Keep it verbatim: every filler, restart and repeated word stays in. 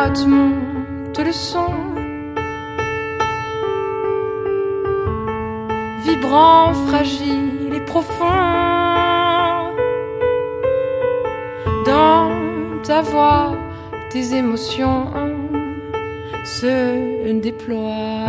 notes montent le son, vibrant, fragile et profond. Dans ta voix, tes émotions se déploient.